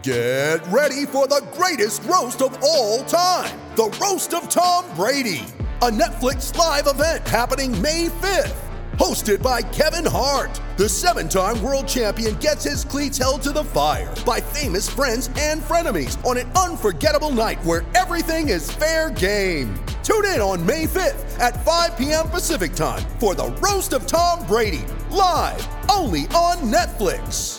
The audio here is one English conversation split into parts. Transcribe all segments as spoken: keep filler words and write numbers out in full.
Get ready for the greatest roast of all time, the Roast of Tom Brady, a Netflix live event happening May fifth. Hosted by Kevin Hart, the seven-time world champion gets his cleats held to the fire by famous friends and frenemies on an unforgettable night where everything is fair game. Tune in on May fifth at five p.m. Pacific time for the Roast of Tom Brady, live only on Netflix.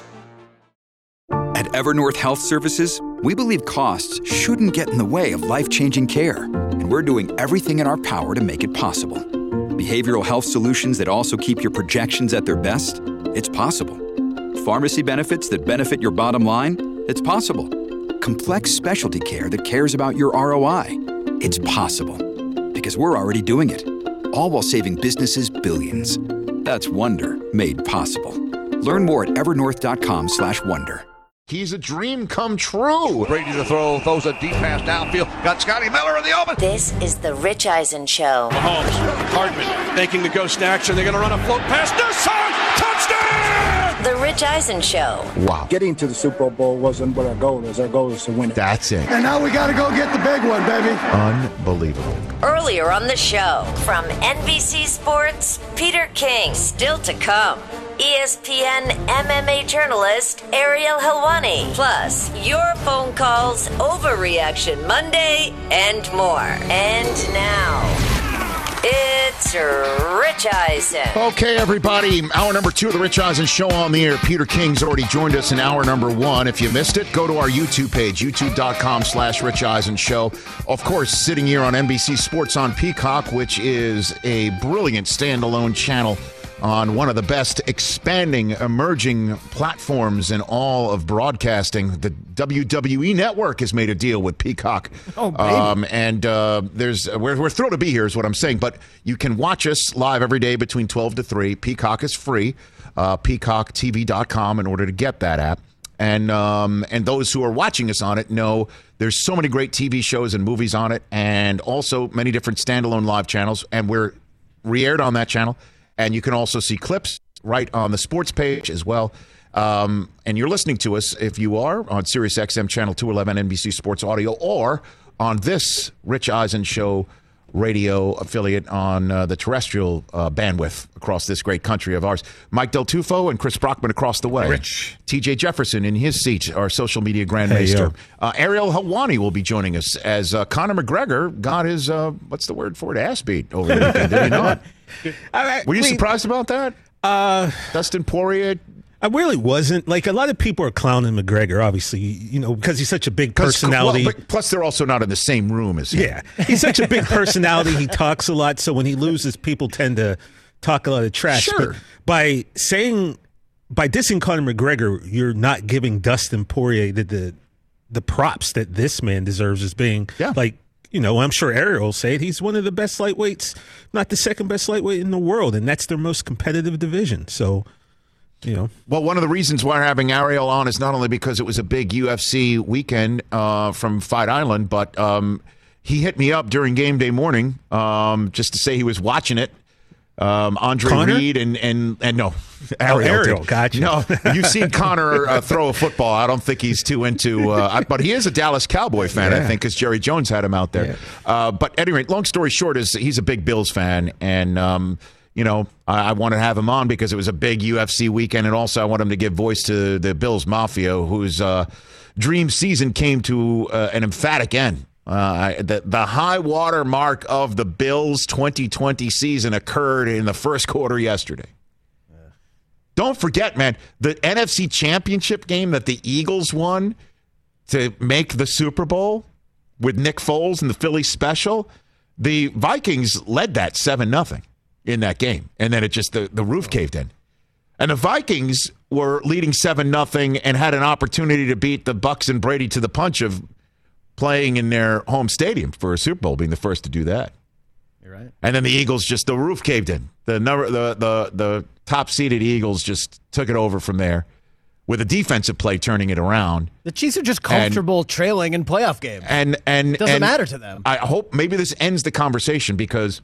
At Evernorth Health Services, we believe costs shouldn't get in the way of life-changing care, and we're doing everything in our power to make it possible. Behavioral health solutions that also keep your projections at their best? It's possible. Pharmacy benefits that benefit your bottom line? It's possible. Complex specialty care that cares about your R O I? It's possible. Because we're already doing it. All while saving businesses billions. That's Wonder made possible. Learn more at evernorth.com slash wonder. He's a dream come true. Brady to throw, throws a deep pass downfield. Got Scotty Miller in the open. This is the Rich Eisen Show. Mahomes, Hardman, making the ghost action. They're going to run a float pass. No side, touchdown! The Rich Eisen Show. Wow. Getting to the Super Bowl wasn't what our goal is. Our goal is to win it. That's it. And now we got to go get the big one, baby. Unbelievable. Earlier on the show, from N B C Sports, Peter King. Still to come, E S P N M M A journalist Ariel Helwani. Plus, your phone calls, Overreaction Monday, and more. And now, it's Rich Eisen. Okay, everybody. Hour number two of the Rich Eisen Show on the air. Peter King's already joined us in hour number one. If you missed it, go to our YouTube page, youtube.com slash Rich Eisen Show. Of course, sitting here on N B C Sports on Peacock, which is a brilliant standalone channel on one of the best expanding, emerging platforms in all of broadcasting. The W W E Network has made a deal with Peacock. Oh, baby. Um, and uh, there's we're, we're thrilled to be here is what I'm saying. But you can watch us live every day between twelve to three. Peacock is free. Uh, peacock T V dot com in order to get that app. And um, and those who are watching us on it know there's so many great T V shows and movies on it, and also many different standalone live channels. And we're re-aired on that channel. And you can also see clips right on the sports page as well. Um, and you're listening to us, if you are, on Sirius X M Channel two eleven N B C Sports Audio, or on this Rich Eisen Show radio affiliate on uh, the terrestrial uh, bandwidth across this great country of ours. Mike Del Tufo and Chris Brockman across the way. Rich. T J Jefferson in his seat, our social media grand Hey, maester. yo. Uh, Ariel Helwani will be joining us as uh, Conor McGregor got his, uh, what's the word for it, ass beat over the weekend, did he not? I, Were you I mean, surprised about that? Uh, Dustin Poirier? I really wasn't. Like, a lot of people are clowning McGregor, obviously, you know, because he's such a big 'Cause- personality. well, but plus, they're also not in the same room as him. Yeah, he's such a big personality. He talks a lot, so when he loses, people tend to talk a lot of trash. Sure. But by saying, by dissing Conor McGregor, you're not giving Dustin Poirier the the, the props that this man deserves as being, Yeah. like, you know, I'm sure Ariel will say it. He's one of the best lightweights, not the second best lightweight in the world, and that's their most competitive division. So, you know. Well, one of the reasons why we're having Ariel on is not only because it was a big U F C weekend uh, from Fight Island, but um, he hit me up during game day morning um, just to say he was watching it. Um, Andre Conor? Reed and, and, and no, Ariel. Ariel, did. gotcha. No, you've seen Conor uh, throw a football. I don't think he's too into, uh, I, but he is a Dallas Cowboy fan, Yeah. I think, because Jerry Jones had him out there. Yeah. Uh, but anyway, long story short is he's a big Bills fan, and um, you know, I, I wanted to have him on because it was a big U F C weekend, and also I want him to give voice to the Bills Mafia, whose uh, dream season came to uh, an emphatic end. Uh, the, the high water mark of the Bills' twenty twenty season occurred in the first quarter yesterday. Yeah. Don't forget, man, the N F C Championship game that the Eagles won to make the Super Bowl with Nick Foles and the Philly special, the Vikings led that seven nothing in that game. And then it just, the, the roof caved in. And the Vikings were leading seven nothing and had an opportunity to beat the Bucks and Brady to the punch of playing in their home stadium for a Super Bowl, being the first to do that. You're right. And then the Eagles, just the roof caved in. The number, the the the top seeded Eagles just took it over from there, with a defensive play turning it around. The Chiefs are just comfortable and, trailing in playoff games. And and it doesn't and matter to them. I hope maybe this ends the conversation, because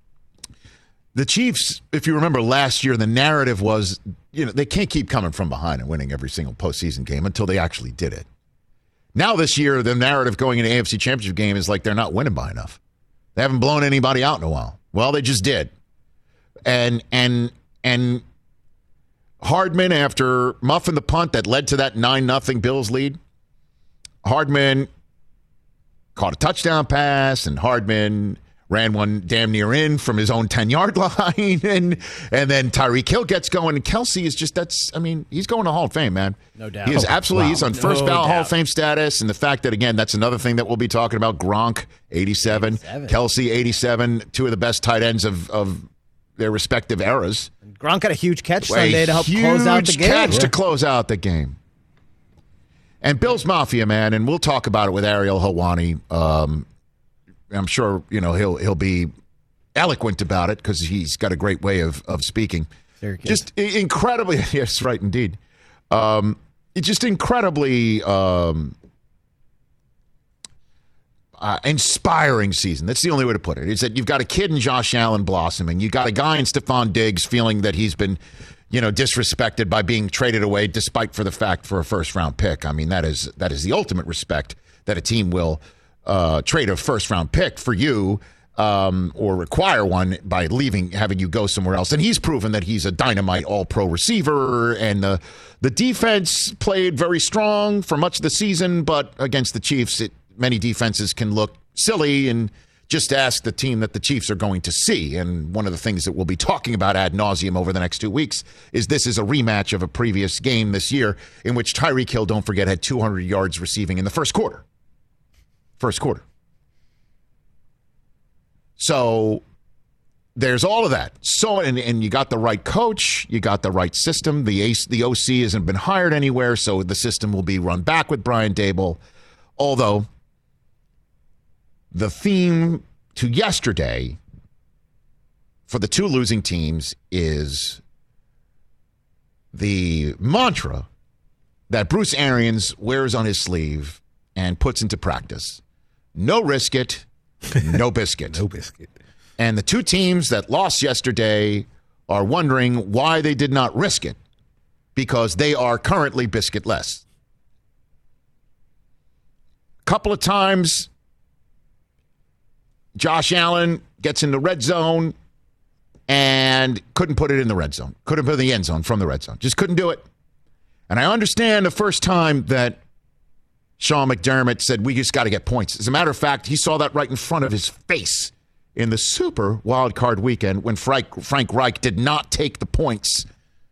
the Chiefs, if you remember last year, the narrative was, you know, they can't keep coming from behind and winning every single postseason game until they actually did it. Now this year, the narrative going into A F C Championship game is like they're not winning by enough. They haven't blown anybody out in a while. Well, they just did. And and and Hardman, after muffing the punt that led to that nine nothing Bills lead, Hardman caught a touchdown pass, and Hardman ran one damn near in from his own ten-yard line, and and then Tyreek Hill gets going, and Kelsey is just, that's, I mean, he's going to Hall of Fame, man. No doubt. He is absolutely, wow. He's on first no ballot doubt. Hall of Fame status, and the fact that, again, that's another thing that we'll be talking about, Gronk, eighty-seven, eighty-seven. Kelsey, eighty-seven, two of the best tight ends of, of their respective eras. Gronk had a huge catch a Sunday to help close out the game. Huge catch yeah. to close out the game. And Bills Mafia, man, and we'll talk about it with Ariel Helwani. Um, I'm sure, you know, he'll he'll be eloquent about it because he's got a great way of, of speaking. Syracuse. Just incredibly, yes, right, indeed. Um, it's just incredibly um, uh, inspiring season. That's the only way to put it. Is that you've got a kid in Josh Allen blossoming. You got a guy in Stephon Diggs feeling that he's been, you know, disrespected by being traded away, despite for the fact for a first round pick. I mean, that is that is the ultimate respect that a team will uh, trade a first round pick for you. Um, or require one by leaving, having you go somewhere else. And he's proven that he's a dynamite all-pro receiver, and the the defense played very strong for much of the season, but against the Chiefs, it, many defenses can look silly, and just ask the team that the Chiefs are going to see. And one of the things that we'll be talking about ad nauseum over the next two weeks is this is a rematch of a previous game this year in which Tyreek Hill, don't forget, had two hundred yards receiving in the first quarter. First quarter. So there's all of that. So and, and you got the right coach, you got the right system. The ace, the O C hasn't been hired anywhere, so the system will be run back with Brian Daboll. Although the theme to yesterday for the two losing teams is the mantra that Bruce Arians wears on his sleeve and puts into practice. No risk it. No biscuit. No biscuit. And the two teams that lost yesterday are wondering why they did not risk it, because they are currently biscuitless. A couple of times, Josh Allen gets in the red zone and couldn't put it in the red zone. Couldn't put it in the end zone from the red zone. Just couldn't do it. And I understand the first time that Sean McDermott said, we just got to get points. As a matter of fact, he saw that right in front of his face in the Super Wild Card Weekend when Frank, Frank Reich did not take the points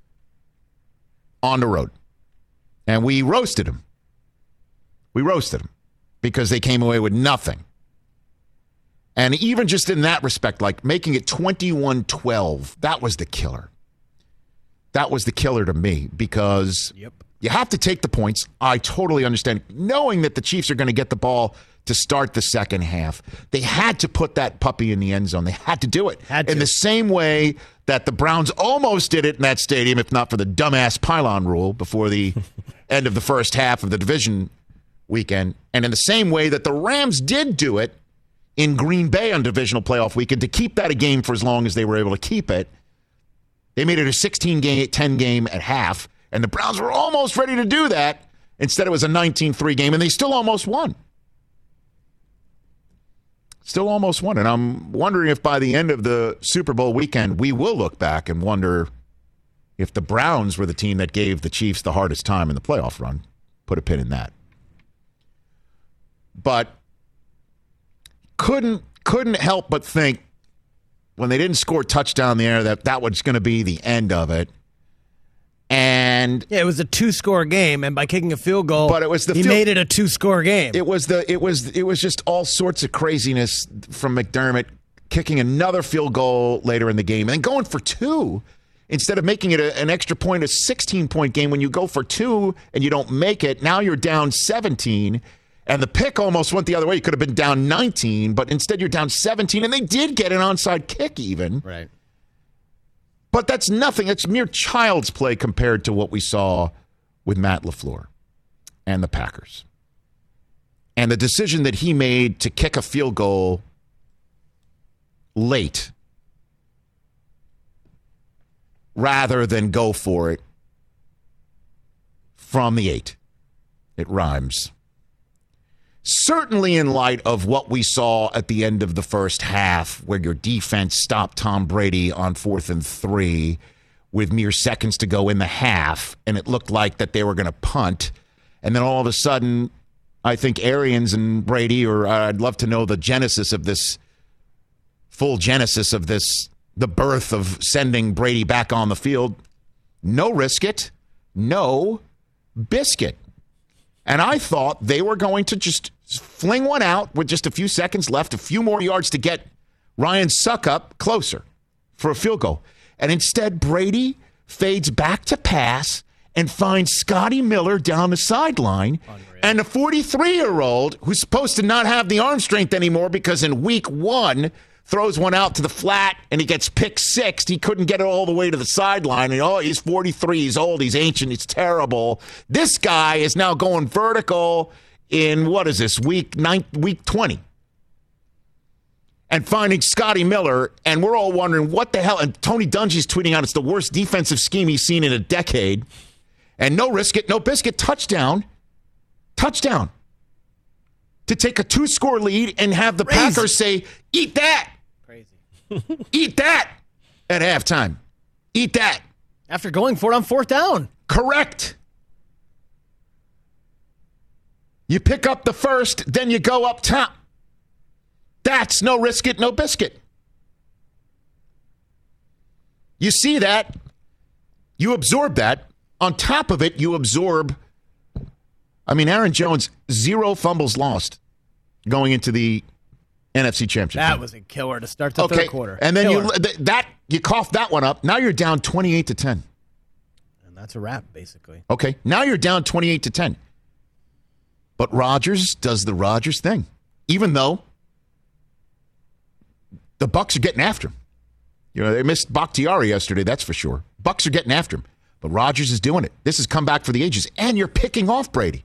on the road. And we roasted him. We roasted him because they came away with nothing. And even just in that respect, like making it twenty-one twelve, that was the killer. That was the killer to me because yep. You have to take the points. I totally understand. Knowing that the Chiefs are going to get the ball to start the second half, they had to put that puppy in the end zone. They had to do it. Had to. In the same way that the Browns almost did it in that stadium, if not for the dumbass pylon rule before the end of the first half of the division weekend. And in the same way that the Rams did do it in Green Bay on divisional playoff weekend to keep that a game for as long as they were able to keep it. They made it a sixteen game, ten game at half. And the Browns were almost ready to do that. Instead, it was a nineteen three game, and they still almost won. Still almost won. And I'm wondering if by the end of the Super Bowl weekend, we will look back and wonder if the Browns were the team that gave the Chiefs the hardest time in the playoff run. Put a pin in that. But couldn't couldn't help but think when they didn't score a touchdown there that that was going to be the end of it. And yeah, it was a two-score game, and by kicking a field goal, but it was the he field, made it a two-score game. It was the it was it was just all sorts of craziness from McDermott kicking another field goal later in the game and then going for two instead of making it a, an extra point, a sixteen-point game. When you go for two and you don't make it, now you're down seventeen, and the pick almost went the other way. You could have been down nineteen, but instead you're down seventeen, and they did get an onside kick even. Right. But that's nothing. It's mere child's play compared to what we saw with Matt LaFleur and the Packers. And the decision that he made to kick a field goal late rather than go for it from the eight. It rhymes. certainly in light of what we saw at the end of the first half, where your defense stopped Tom Brady on fourth and three with mere seconds to go in the half, and it looked like that they were going to punt. And then all of a sudden, I think Arians and Brady, or I'd love to know the genesis of this, full genesis of this, the birth of sending Brady back on the field. No risk it, no biscuit. And I thought they were going to just fling one out with just a few seconds left, a few more yards to get Ryan Suckup closer for a field goal. And instead, Brady fades back to pass and finds Scotty Miller down the sideline. Unreal. And the forty-three-year-old, who's supposed to not have the arm strength anymore because in week one, throws one out to the flat, and he gets pick six. He couldn't get it all the way to the sideline. And, oh, he's forty-three. He's old. He's ancient. He's terrible. This guy is now going vertical in, what is this, week nine, week twenty. And finding Scotty Miller, and we're all wondering what the hell. And Tony Dungy's tweeting out it's the worst defensive scheme he's seen in a decade. And no risk it, no biscuit. Touchdown. Touchdown. To take a two-score lead and have the Crazy. Packers say, eat that. Crazy. Eat that at halftime. Eat that. After going for it on fourth down. Correct. You pick up the first, then you go up top. That's no risk it, no biscuit. You see that. You absorb that. On top of it, you absorb, I mean, Aaron Jones, zero fumbles lost going into the N F C Championship. That was a killer to start the okay. third quarter. And then killer. you that you cough that one up. Now you're down twenty-eight to ten. And that's a wrap, basically. Okay. Now you're down twenty-eight to ten. But Rodgers does the Rodgers thing. Even though the Bucs are getting after him. You know, they missed Bakhtiari yesterday, that's for sure. Bucs are getting after him. But Rodgers is doing it. This is comeback for the ages. And you're picking off Brady.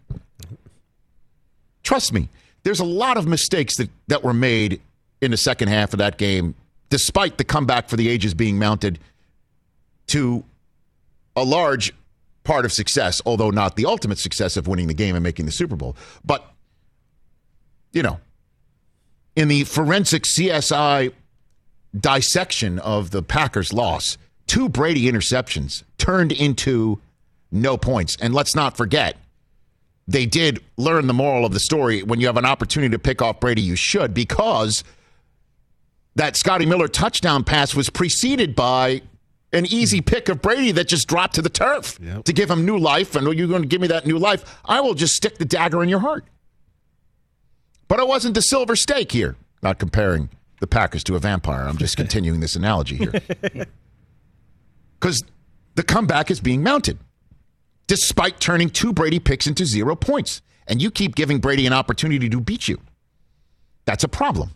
Trust me, there's a lot of mistakes that, that were made in the second half of that game, despite the comeback for the ages being mounted to a large part of success, although not the ultimate success of winning the game and making the Super Bowl. But, you know, in the forensic C S I dissection of the Packers' loss, two Brady interceptions turned into no points. And let's not forget, they did learn the moral of the story. When you have an opportunity to pick off Brady, you should, because that Scotty Miller touchdown pass was preceded by an easy pick of Brady that just dropped to the turf yep. to give him new life. And you're going to give me that new life, I will just stick the dagger in your heart. But it wasn't the silver steak here. Not comparing the Packers to a vampire. I'm just continuing this analogy here. Because the comeback is being mounted, despite turning two Brady picks into zero points. And you keep giving Brady an opportunity to beat you. That's a problem.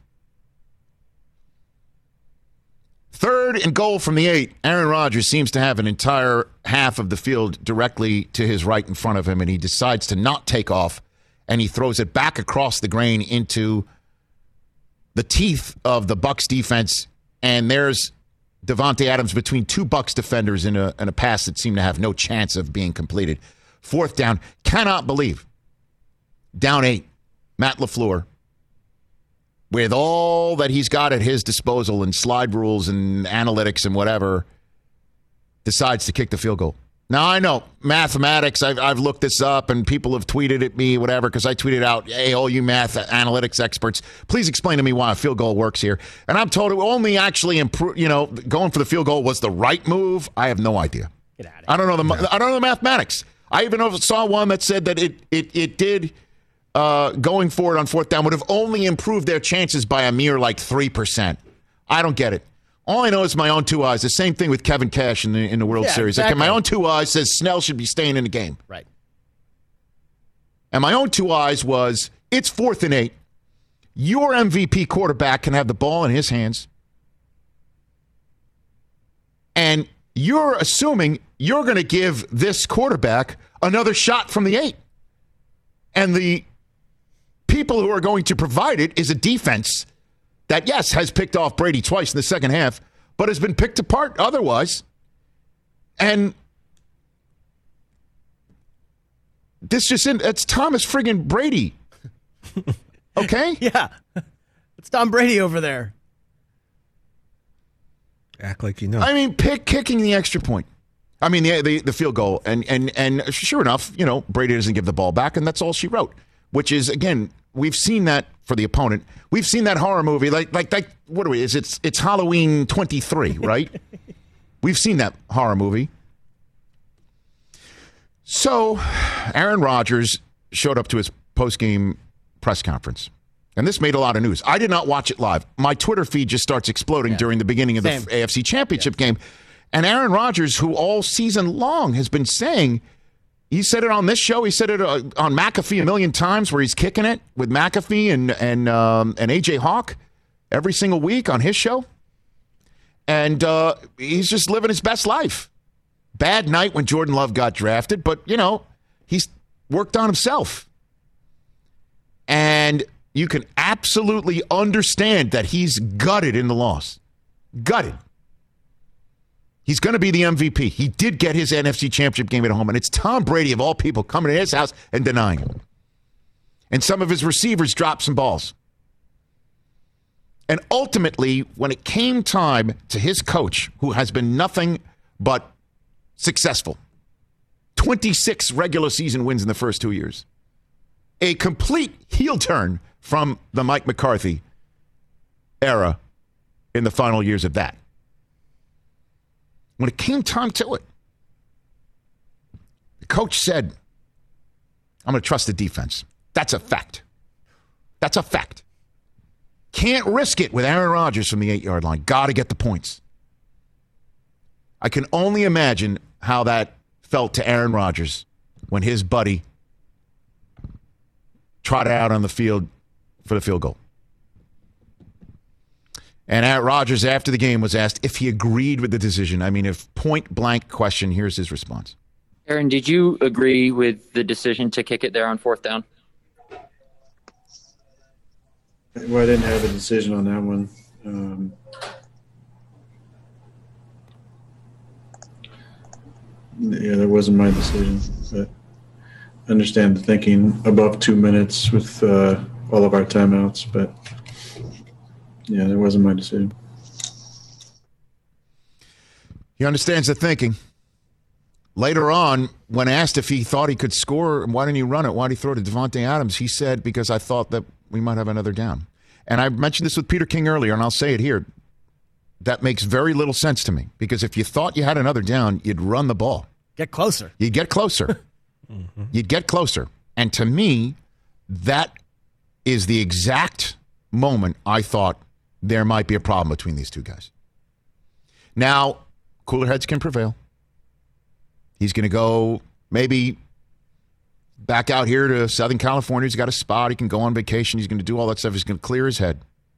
Third and goal from the eight. Aaron Rodgers seems to have an entire half of the field directly to his right in front of him, and he decides to not take off, and he throws it back across the grain into the teeth of the Bucs defense, and there's Davante Adams between two Bucs defenders in a, in a pass that seemed to have no chance of being completed. Fourth down. Cannot believe. Down eight. Matt LaFleur, with all that he's got at his disposal and slide rules and analytics and whatever, decides to kick the field goal. Now, I know, mathematics, I've, I've looked this up, and people have tweeted at me, whatever, because I tweeted out, hey, all you math analytics experts, please explain to me why a field goal works here. And I'm told it only actually improve, you know, going for the field goal was the right move. I have no idea. Get out of here. I don't know the I don't know the mathematics. I even saw one that said that it it it did uh, going forward on fourth down would have only improved their chances by a mere like three percent. I don't get it. All I know is my own two eyes. The same thing with Kevin Cash in the in the World yeah, Series. Exactly. Like, my own two eyes says Snell should be staying in the game. Right. And my own two eyes was, it's fourth and eight. Your M V P quarterback can have the ball in his hands. And you're assuming you're going to give this quarterback another shot from the eight. And the people who are going to provide it is a defense that, yes, has picked off Brady twice in the second half, but has been picked apart otherwise. And this just in, it's Thomas friggin' Brady. Okay? Yeah. It's Tom Brady over there. Act like you know. I mean, pick kicking the extra point. I mean, the, the the field goal. And, and, and sure enough, you know, Brady doesn't give the ball back, and that's all she wrote. Which is, again, we've seen that for the opponent. We've seen that horror movie. Like, like, like what are we? Is it's, it's Halloween twenty-three, right? We've seen that horror movie. So, Aaron Rodgers showed up to his post-game press conference. And this made a lot of news. I did not watch it live. My Twitter feed just starts exploding yeah. during the beginning of Same. the A F C Championship yeah. game. And Aaron Rodgers, who all season long has been saying, he said it on this show, he said it uh, on McAfee a million times where he's kicking it with McAfee and, and, um, and A J Hawk every single week on his show. And uh, he's just living his best life. Bad night when Jordan Love got drafted, but, you know, he's worked on himself. And you can absolutely understand that he's gutted in the loss. Gutted. He's going to be the M V P. He did get his N F C Championship game at home, and it's Tom Brady, of all people, coming to his house and denying him. And some of his receivers dropped some balls. And ultimately, when it came time to his coach, who has been nothing but successful, twenty-six regular season wins in the first two years, a complete heel turn from the Mike McCarthy era in the final years of that. When it came time to it, the coach said, I'm going to trust the defense. That's a fact. That's a fact. Can't risk it with Aaron Rodgers from the eight-yard line. Got to get the points. I can only imagine how that felt to Aaron Rodgers when his buddy trotted out on the field for the field goal. And Aaron Rodgers, after the game, was asked if he agreed with the decision. I mean, if point blank question, here's his response. Aaron, did you agree with the decision to kick it there on fourth down? Well, I didn't have a decision on that one. Um, yeah, that wasn't my decision. But I understand the thinking above two minutes with uh, all of our timeouts, but yeah, that wasn't my decision. He understands the thinking. Later on, when asked if he thought he could score, why didn't he run it? Why did he throw it to Devontae Adams? He said, because I thought that we might have another down. And I mentioned this with Peter King earlier, and I'll say it here. That makes very little sense to me, because if you thought you had another down, you'd run the ball. Get closer. You'd get closer. mm-hmm. You'd get closer. And to me, that is the exact moment I thought there might be a problem between these two guys. Now, cooler heads can prevail. He's going to go maybe back out here to Southern California. He's got a spot. He can go on vacation. He's going to do all that stuff. He's going to clear his head.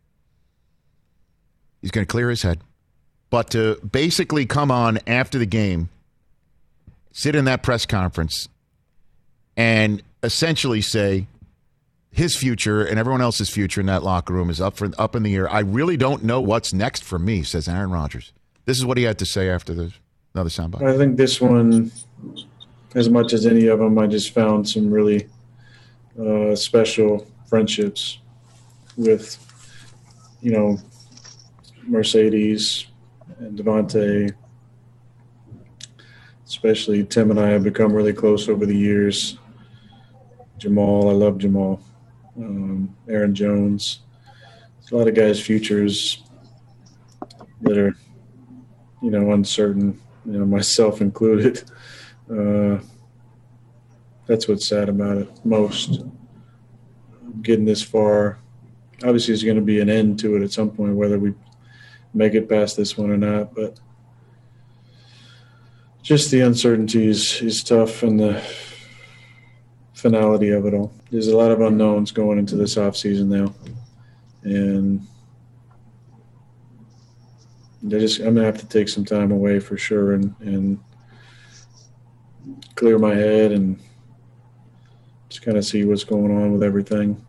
He's going to clear his head. But to basically come on after the game, sit in that press conference, and essentially say his future and everyone else's future in that locker room is up for up in the air. I really don't know what's next for me, says Aaron Rodgers. This is what he had to say after the another soundbite. I think this one, as much as any of them, I just found some really uh, special friendships with, you know, Mercedes and Devontae. Especially Tim and I have become really close over the years. Jamal, I love Jamal. Um, Aaron Jones. There's a lot of guys' futures that are, you know, uncertain, you know, myself included. Uh, that's what's sad about it most. Getting this far. Obviously, there's going to be an end to it at some point, whether we make it past this one or not. But just the uncertainty is, is tough, and the finality of it all. There's a lot of unknowns going into this offseason now. And they just, I'm going to have to take some time away for sure and, and clear my head and just kind of see what's going on with everything.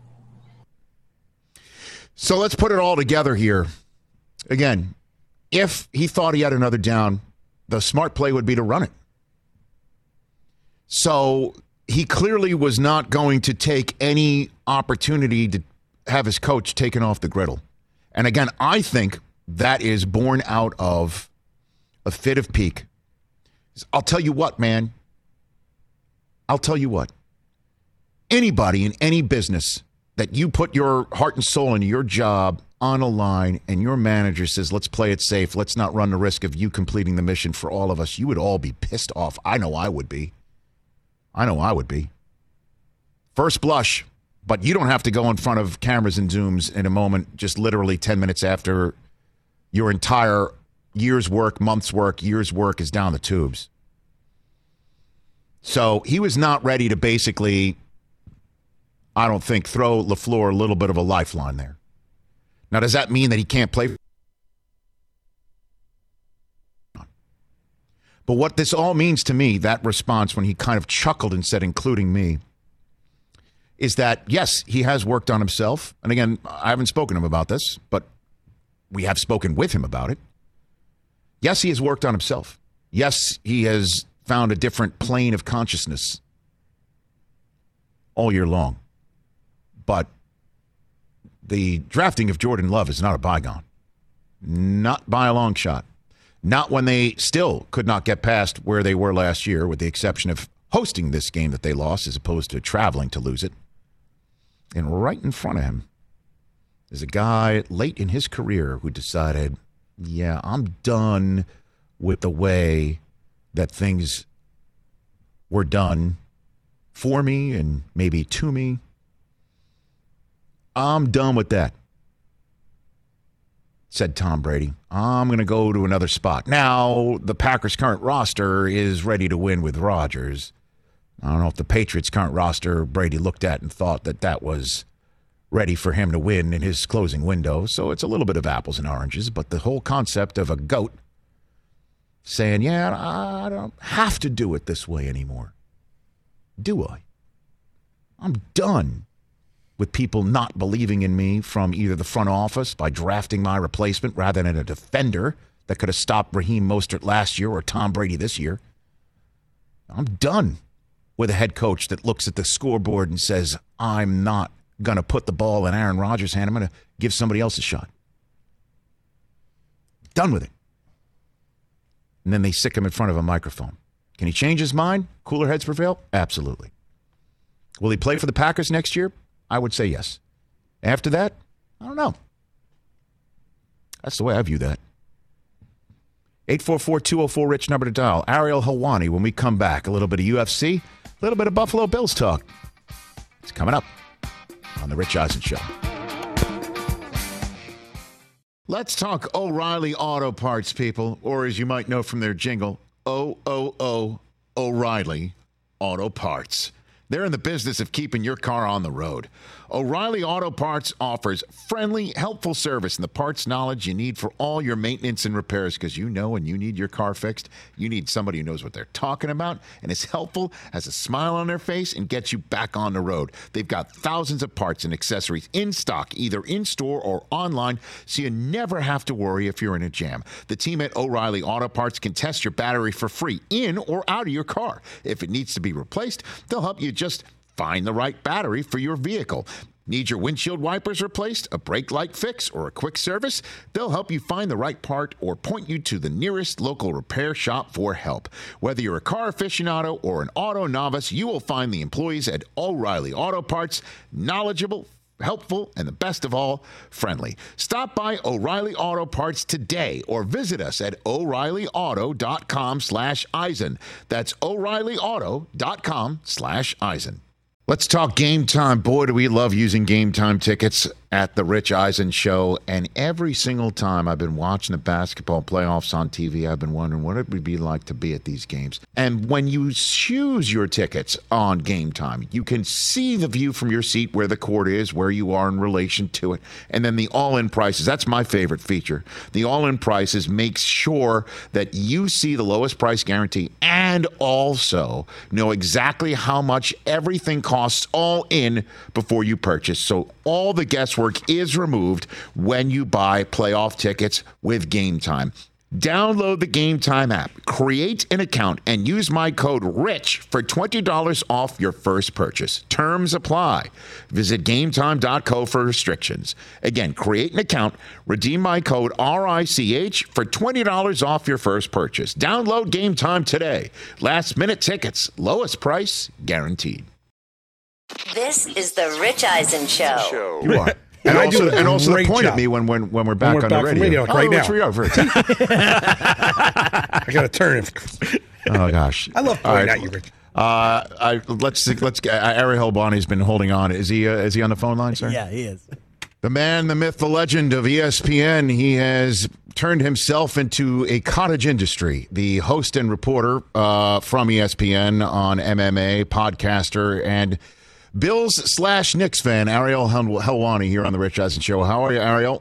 So let's put it all together here. Again, if he thought he had another down, the smart play would be to run it. So he clearly was not going to take any opportunity to have his coach taken off the griddle. And again, I think that is born out of a fit of pique. I'll tell you what, man. I'll tell you what. Anybody in any business that you put your heart and soul into your job on a line and your manager says, let's play it safe, let's not run the risk of you completing the mission for all of us, you would all be pissed off. I know I would be. I know I would be. First blush, but you don't have to go in front of cameras and Zooms in a moment, just literally ten minutes after your entire year's work, month's work, year's work is down the tubes. So he was not ready to basically, I don't think, throw LaFleur a little bit of a lifeline there. Now, does that mean that he can't play? But what this all means to me, that response when he kind of chuckled and said, including me, is that, yes, he has worked on himself. And again, I haven't spoken to him about this, but we have spoken with him about it. Yes, he has worked on himself. Yes, he has found a different plane of consciousness all year long. But the drafting of Jordan Love is not a bygone. Not by a long shot. Not when they still could not get past where they were last year, with the exception of hosting this game that they lost as opposed to traveling to lose it. And right in front of him is a guy late in his career who decided, yeah, I'm done with the way that things were done for me and maybe to me. I'm done with that, said Tom Brady. I'm going to go to another spot. Now, the Packers' current roster is ready to win with Rodgers. I don't know if the Patriots' current roster Brady looked at and thought that that was ready for him to win in his closing window. So it's a little bit of apples and oranges. But the whole concept of a GOAT saying, yeah, I don't have to do it this way anymore. Do I? I'm done with people not believing in me from either the front office by drafting my replacement rather than a defender that could have stopped Raheem Mostert last year or Tom Brady this year. I'm done with a head coach that looks at the scoreboard and says, I'm not going to put the ball in Aaron Rodgers' hand. I'm going to give somebody else a shot. Done with it. And then they sick him in front of a microphone. Can he change his mind? Cooler heads prevail? Absolutely. Will he play for the Packers next year? I would say yes. After that, I don't know. That's the way I view that. eight four four, two oh four, RICH number to dial. Ariel Helwani, when we come back. A little bit of U F C, a little bit of Buffalo Bills talk. It's coming up on The Rich Eisen Show. Let's talk O'Reilly Auto Parts, people. Or as you might know from their jingle, O O O O'Reilly Auto Parts. They're in the business of keeping your car on the road. O'Reilly Auto Parts offers friendly, helpful service and the parts knowledge you need for all your maintenance and repairs, because you know when you need your car fixed, you need somebody who knows what they're talking about and is helpful, has a smile on their face, and gets you back on the road. They've got thousands of parts and accessories in stock, either in-store or online, so you never have to worry if you're in a jam. The team at O'Reilly Auto Parts can test your battery for free in or out of your car. If it needs to be replaced, they'll help you just find the right battery for your vehicle. Need your windshield wipers replaced, a brake light fix, or a quick service? They'll help you find the right part or point you to the nearest local repair shop for help. Whether you're a car aficionado or an auto novice, you will find the employees at O'Reilly Auto Parts knowledgeable, helpful, and the best of all, friendly. Stop by O'Reilly Auto Parts today or visit us at O'Reilly Auto dot com slash Eisen. That's O'Reilly Auto dot com slash Eisen. Let's talk Game Time. Boy, do we love using Game Time tickets at the Rich Eisen Show. And every single time I've been watching the basketball playoffs on T V, I've been wondering what it would be like to be at these games. And when you choose your tickets on Game Time, you can see the view from your seat where the court is, where you are in relation to it. And then the all-in prices. That's my favorite feature. The all-in prices makes sure that you see the lowest price guarantee and also know exactly how much everything costs all in before you purchase. So all the guesswork is removed when you buy playoff tickets with Game Time. Download the Game Time app, create an account, and use my code RICH for twenty dollars off your first purchase. Terms apply. Visit game time dot co for restrictions. Again, create an account, redeem my code R I C H for twenty dollars off your first purchase. Download Game Time today. Last minute tickets, lowest price guaranteed. This is the Rich Eisen Show. You are. And also, and also the point at me when, when, when we're back when we're on back the radio. radio right oh, now. I got to turn it. Oh, gosh. I love pointing right. at you, Rich. Uh, I, let's let's get uh, Ariel Helwani's been holding on. Is he uh, is he on the phone line, sir? Yeah, he is. The man, the myth, the legend of E S P N. He has turned himself into a cottage industry. The host and reporter uh, from E S P N on M M A, podcaster, and Bills slash Knicks fan, Ariel Helwani here on the Rich Eisen Show. How are you, Ariel?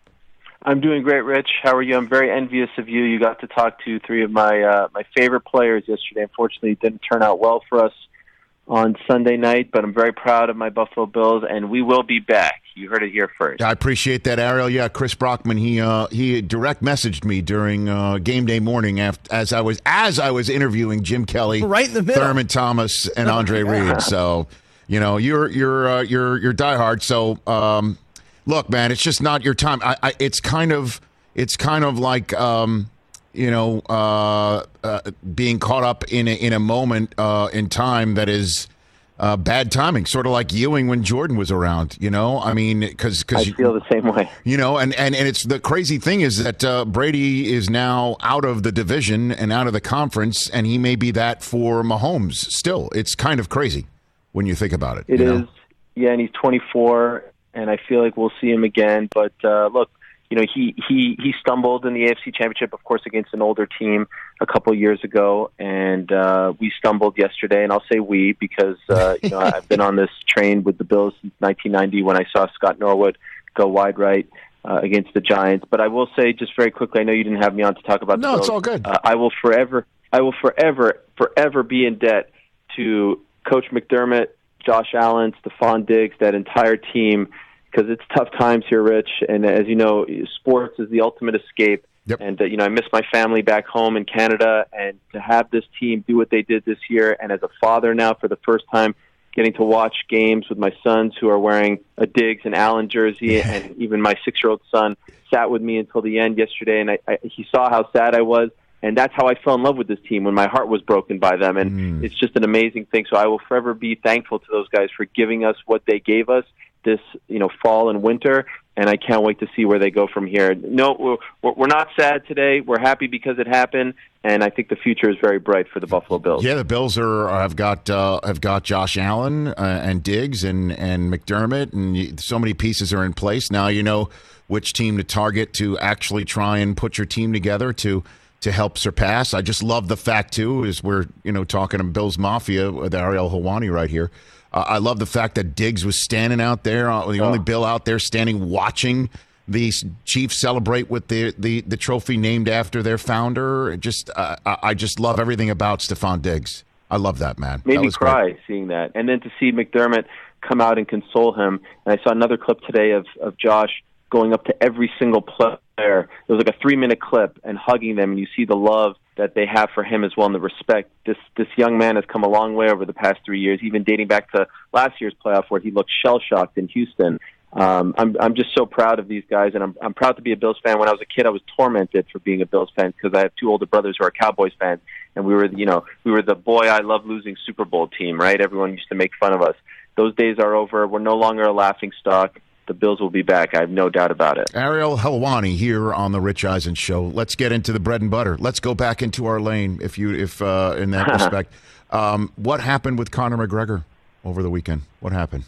I'm doing great, Rich. How are you? I'm very envious of you. You got to talk to three of my uh, my favorite players yesterday. Unfortunately, it didn't turn out well for us on Sunday night, but I'm very proud of my Buffalo Bills, and we will be back. You heard it here first. I appreciate that, Ariel. Yeah, Chris Brockman, he uh, he direct messaged me during uh, game day morning after, as I was as I was interviewing Jim Kelly, right in the middle, Thurman Thomas, and Andre Reed. So. You know, you're you're uh, you're you're diehard. So, um, look, man, it's just not your time. I, I, it's kind of it's kind of like um, you know uh, uh, being caught up in a, in a moment uh, in time that is uh, bad timing. Sort of like Ewing when Jordan was around. You know, I mean, because because I feel the same way. You know, and, and, and it's the crazy thing is that uh, Brady is now out of the division and out of the conference, and he may be that for Mahomes. Still, it's kind of crazy when you think about it. It you is, know? Yeah, and he's twenty-four, and I feel like we'll see him again. But uh, look, you know, he, he, he stumbled in the A F C Championship, of course, against an older team a couple years ago, and uh, we stumbled yesterday. And I'll say we because uh, you know I've been on this train with the Bills since nineteen ninety when I saw Scott Norwood go wide right uh, against the Giants. But I will say just very quickly, I know you didn't have me on to talk about. No, the it's Bills. all good. Uh, I will forever, I will forever, forever be in debt to Coach McDermott, Josh Allen, Stephon Diggs, that entire team, because it's tough times here, Rich. And as you know, sports is the ultimate escape. Yep. And, uh, you know, I miss my family back home in Canada. And to have this team do what they did this year, and as a father now for the first time, getting to watch games with my sons who are wearing a Diggs and Allen jersey, yeah. and even my six-year-old son sat with me until the end yesterday, and I, I, he saw how sad I was. And that's how I fell in love with this team when my heart was broken by them. And mm. it's just an amazing thing. So I will forever be thankful to those guys for giving us what they gave us this, you know, fall and winter. And I can't wait to see where they go from here. No, we're, we're not sad today. We're happy because it happened. And I think the future is very bright for the Buffalo Bills. Yeah, the Bills are have got uh, have got Josh Allen uh, and Diggs and, and McDermott, and you, so many pieces are in place. Now you know which team to target to actually try and put your team together to to help surpass. I just love the fact, too, is we're, you know, talking to Bills Mafia with Ariel Helwani right here. Uh, I love the fact that Diggs was standing out there, uh, the oh. only Bill out there standing watching the Chiefs celebrate with the, the, the trophy named after their founder. Just uh, I just love everything about Stephon Diggs. I love that, man. Made that me was cry great. Seeing that. And then to see McDermott come out and console him. And I saw another clip today of, of Josh going up to every single player. It was like a three-minute clip and hugging them, and you see the love that they have for him as well and the respect. This this young man has come a long way over the past three years, even dating back to last year's playoff where he looked shell-shocked in Houston. Um, I'm I'm just so proud of these guys, and I'm I'm proud to be a Bills fan. When I was a kid, I was tormented for being a Bills fan because I have two older brothers who are Cowboys fans, and we were you know we were the boy I love losing Super Bowl team, right? Everyone used to make fun of us. Those days are over. We're no longer a laughing stock. The Bills will be back. I have no doubt about it. Ariel Helwani here on the Rich Eisen Show. Let's get into the bread and butter. Let's go back into our lane, if you, if uh, in that respect. Um, what happened with Conor McGregor over the weekend? What happened?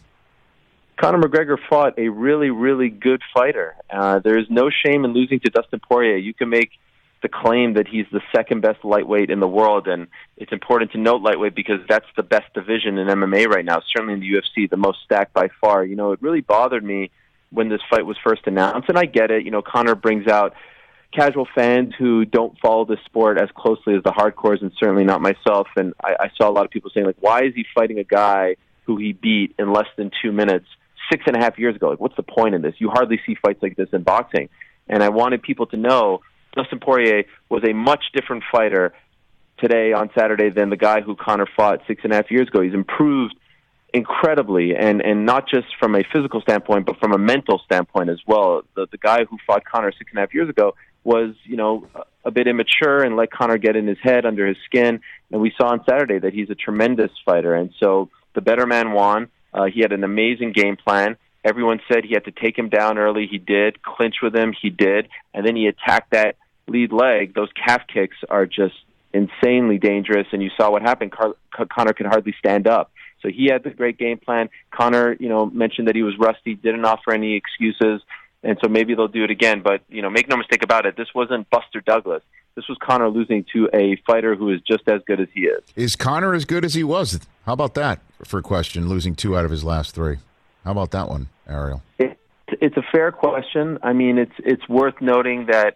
Conor McGregor fought a really, really good fighter. Uh, there is no shame in losing to Dustin Poirier. You can make the claim that he's the second best lightweight in the world, and it's important to note lightweight because that's the best division in M M A right now, certainly in the U F C, the most stacked by far. You know, it really bothered me when this fight was first announced, and I get it. You know, Conor brings out casual fans who don't follow the sport as closely as the hardcores, and certainly not myself, and I, I saw a lot of people saying, like, why is he fighting a guy who he beat in less than two minutes six and a half years ago? Like, what's the point in this? You hardly see fights like this in boxing. And I wanted people to know Dustin Poirier was a much different fighter today on Saturday than the guy who Conor fought six and a half years ago. He's improved incredibly, and, and not just from a physical standpoint, but from a mental standpoint as well. The, the guy who fought Conor six and a half years ago was, you know, a bit immature and let Conor get in his head, under his skin. And we saw on Saturday that he's a tremendous fighter. And so the better man won. Uh, he had an amazing game plan. Everyone said he had to take him down early. He did. Clinch with him. He did. And then he attacked that lead leg. Those calf kicks are just insanely dangerous. And you saw what happened. Car- Conor could hardly stand up. So he had the great game plan. Conor, you know, mentioned that he was rusty, didn't offer any excuses. And so maybe they'll do it again. But, you know, make no mistake about it, this wasn't Buster Douglas. This was Conor losing to a fighter who is just as good as he is. Is Conor as good as he was? How about that for a question, losing two out of his last three? How about that one, Ariel? It, it's a fair question. I mean, it's it's worth noting that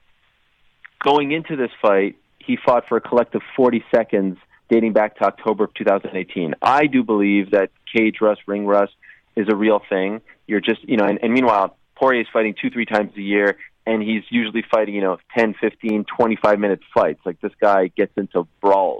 going into this fight, he fought for a collective forty seconds dating back to October of two thousand eighteen. I do believe that cage rust, ring rust is a real thing. You're just, you know, and, and meanwhile, Poirier is fighting two, three times a year, and he's usually fighting, you know, ten, fifteen, twenty-five minute fights. Like, this guy gets into brawls.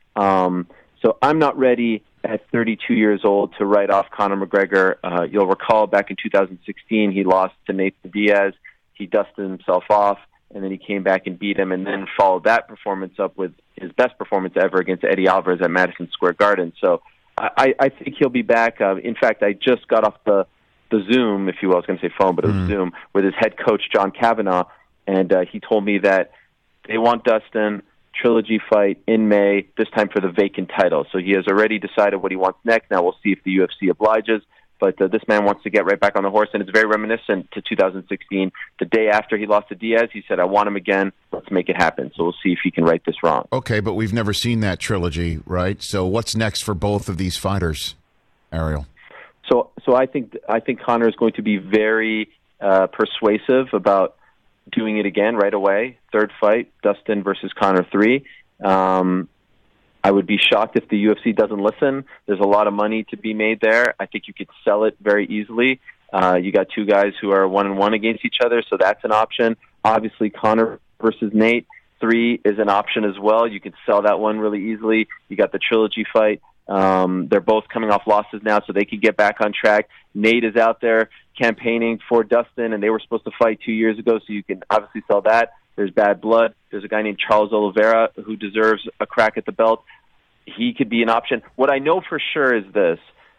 Um, so I'm not ready at thirty-two years old to write off Conor McGregor. Uh, you'll recall back in two thousand sixteen, he lost to Nathan Diaz. He dusted himself off, and then he came back and beat him, and then followed that performance up with his best performance ever against Eddie Alvarez at Madison Square Garden. So I, I think he'll be back. Uh, in fact, I just got off the the Zoom, if you will. I was going to say phone, but it was mm. Zoom, with his head coach, John Kavanagh, and uh, he told me that they want Dustin, trilogy fight in May, this time for the vacant title. So he has already decided what he wants next. Now we'll see if the U F C obliges, but uh, this man wants to get right back on the horse, and it's very reminiscent to two thousand sixteen. The day after he lost to Diaz, he said, I want him again. Let's make it happen. So we'll see if he can right this wrong. Okay, but we've never seen that trilogy, right? So what's next for both of these fighters, Ariel? So, so I think I think Conor is going to be very uh, persuasive about doing it again right away. Third fight, Dustin versus Conor three. Um, I would be shocked if the U F C doesn't listen. There's a lot of money to be made there. I think you could sell it very easily. Uh, you got two guys who are one and one against each other, so that's an option. Obviously, Conor versus Nate three is an option as well. You could sell that one really easily. You got the trilogy fight. Um, they're both coming off losses now, so they can get back on track. Nate is out there campaigning for Dustin, and they were supposed to fight two years ago, so you can obviously sell that. There's Bad Blood. There's a guy named Charles Oliveira who deserves a crack at the belt. He could be an option. What I know for sure is this.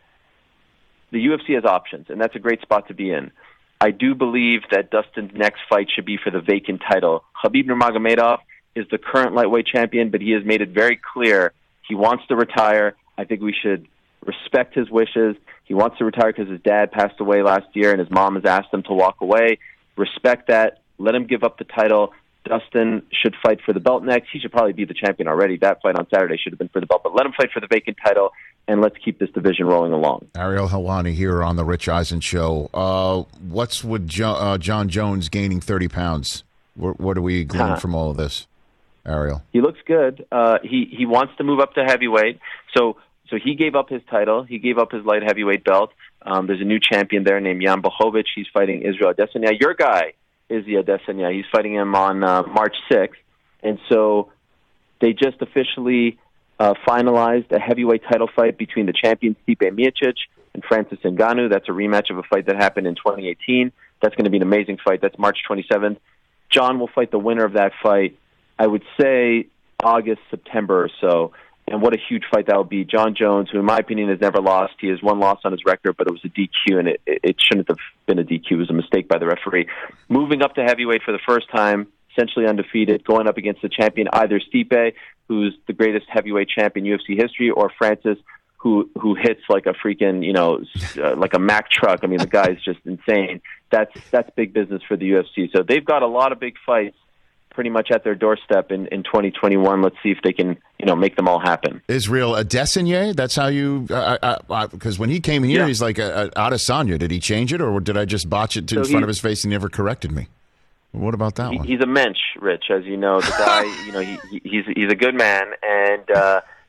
The U F C has options, and that's a great spot to be in. I do believe that Dustin's next fight should be for the vacant title. Khabib Nurmagomedov is the current lightweight champion, but he has made it very clear he wants to retire. I think we should respect his wishes. He wants to retire because his dad passed away last year, and his mom has asked him to walk away. Respect that. Let him give up the title. Dustin should fight for the belt next. He should probably be the champion already. That fight on Saturday should have been for the belt, but let him fight for the vacant title, and let's keep this division rolling along. Ariel Helwani here on the Rich Eisen Show. Uh, what's with jo- uh, John Jones gaining thirty pounds? What, what are we gleaning huh. from all of this, Ariel? He looks good. Uh, he, he wants to move up to heavyweight, so so he gave up his title. He gave up his light heavyweight belt. Um, there's a new champion there named Jan Blachowicz. He's fighting Israel Adesanya. Your guy, Izzy Adesanya. He's fighting him on uh, March sixth. And so they just officially uh, finalized a heavyweight title fight between the champion Stipe Miocic and Francis Ngannou. That's a rematch of a fight that happened in twenty eighteen. That's going to be an amazing fight. That's March twenty-seventh. John will fight the winner of that fight, I would say August, September or so. And what a huge fight that will be. John Jones, who in my opinion has never lost. He has one loss on his record, but it was a D Q, and it, it shouldn't have been a D Q. It was a mistake by the referee. Moving up to heavyweight for the first time, essentially undefeated, going up against the champion, either Stipe, who's the greatest heavyweight champion in U F C history, or Francis, who who hits like a freaking, you know, uh, like a Mack truck. I mean, the guy is just insane. That's, that's big business for the U F C. So they've got a lot of big fights pretty much at their doorstep in, in twenty twenty-one. Let's see if they can, you know, make them all happen. Israel Adesanya, that's how you, because uh, when he came here, yeah. he's like uh, Adesanya. Did he change it, or did I just botch it to so in front of his face and he never corrected me? What about that he, one? He's a mensch, Rich, as you know. The guy, you know, he, he, he's he's a good man, and uh,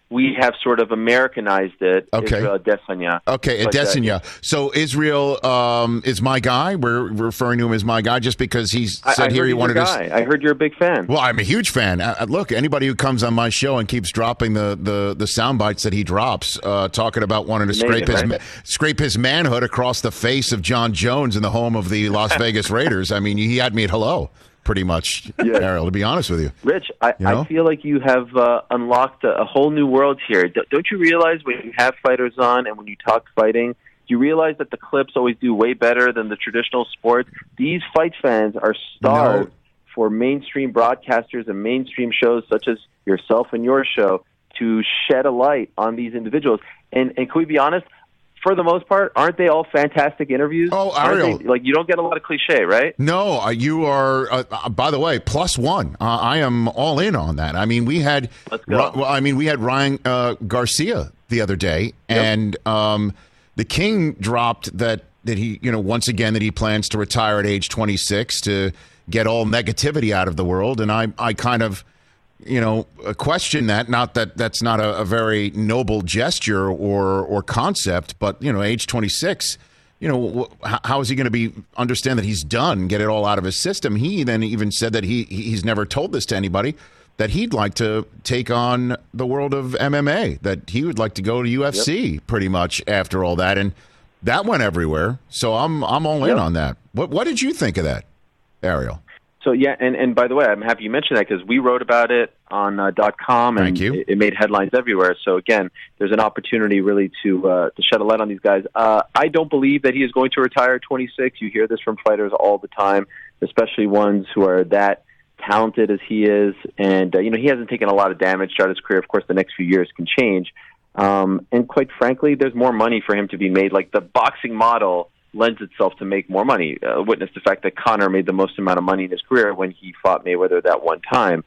we have sort of Americanized it. Okay. Israel Adesanya. Okay, But, uh, Adesanya. So Israel um, is my guy. We're referring to him as my guy just because he's I, said I here heard he he's wanted your to. guy. I heard you're a big fan. Well, I'm a huge fan. Uh, look, anybody who comes on my show and keeps dropping the the, the sound bites that he drops, uh, talking about wanting to Amazing, scrape his right? ma- scrape his manhood across the face of John Jones in the home of the Las Vegas Raiders. I mean, he had me at hello, pretty much, Yeah. Ariel, to be honest with you. Rich, I, You know? I feel like you have uh, unlocked a, a whole new world here. D- don't you realize when you have fighters on and when you talk fighting, do you realize that the clips always do way better than the traditional sports? These fight fans are starved No. for mainstream broadcasters and mainstream shows such as yourself and your show to shed a light on these individuals. And, and can we be honest? For the most part, aren't they all fantastic interviews? Oh, Aren't Ariel. they- like, you don't get a lot of cliche, right? No, uh, you are. Uh, uh, by the way, plus one. Uh, I am all in on that. I mean, we had. Let's go. Ri- well, I mean, we had Ryan uh, Garcia the other day, and um, the King dropped that that he, you know, once again that he plans to retire at age twenty-six to get all negativity out of the world, and I, I kind of. You know, question that. Not that that's not a, a very noble gesture or or concept, but you know, age twenty-six. You know, wh- how is he going to be understand that he's done, get it all out of his system? He then even said that he he's never told this to anybody, that he'd like to take on the world of M M A, that he would like to go to U F C yep. pretty much after all that, and that went everywhere. So I'm I'm all in yep. on that. What what did you think of that, Ariel? So, yeah, and, and by the way, I'm happy you mentioned that because we wrote about it on uh, .com, and Thank you. It, it made headlines everywhere. So, again, there's an opportunity really to uh, to shed a light on these guys. Uh, I don't believe that he is going to retire at twenty-six. You hear this from fighters all the time, especially ones who are that talented as he is. And, uh, you know, he hasn't taken a lot of damage throughout his career. Of course, the next few years can change. Um, and quite frankly, there's more money for him to be made. Like the boxing model lends itself to make more money. Uh, witness the fact that Conor made the most amount of money in his career when he fought Mayweather that one time.